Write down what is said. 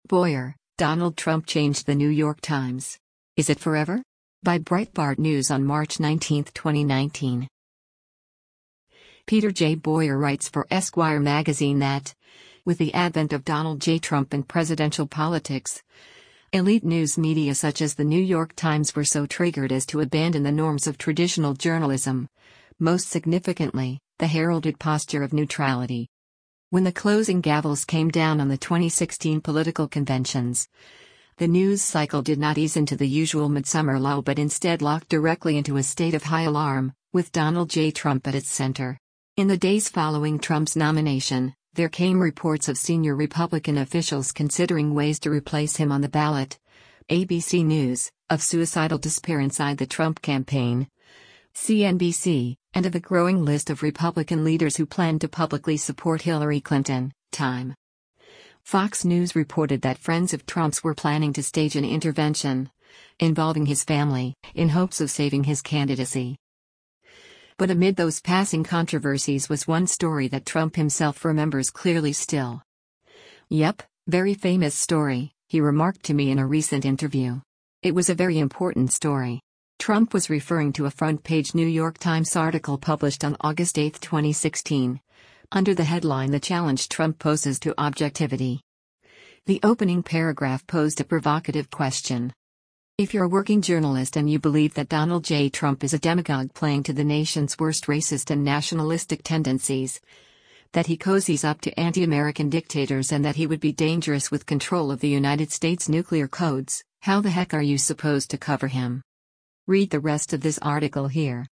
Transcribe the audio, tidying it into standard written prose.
Boyer, Donald Trump changed the New York Times. Is it forever? By Breitbart News on March 19, 2019. Peter J. Boyer writes for Esquire magazine that, with the advent of Donald J. Trump in presidential politics, elite news media such as the New York Times were so triggered as to abandon the norms of traditional journalism, most significantly, the heralded posture of neutrality. When the closing gavels came down on the 2016 political conventions, the news cycle did not ease into the usual midsummer lull but instead locked directly into a state of high alarm, with Donald J. Trump at its center. In the days following Trump's nomination, there came reports of senior Republican officials considering ways to replace him on the ballot. ABC News, of suicidal despair inside the Trump campaign. CNBC, and of a growing list of Republican leaders who planned to publicly support Hillary Clinton. Time. Fox News reported that friends of Trump's were planning to stage an intervention involving his family, in hopes of saving his candidacy. But amid those passing controversies was one story that Trump himself remembers clearly still. "Yep, very famous story," he remarked to me in a recent interview. It was a very important story. Trump was referring to a front-page New York Times article published on August 8, 2016, under the headline "The Challenge Trump Poses to Objectivity." The opening paragraph posed a provocative question. If you're a working journalist and you believe that Donald J. Trump is a demagogue playing to the nation's worst racist and nationalistic tendencies, that he cozies up to anti-American dictators and that he would be dangerous with control of the United States nuclear codes, how the heck are you supposed to cover him? Read the rest of this article here.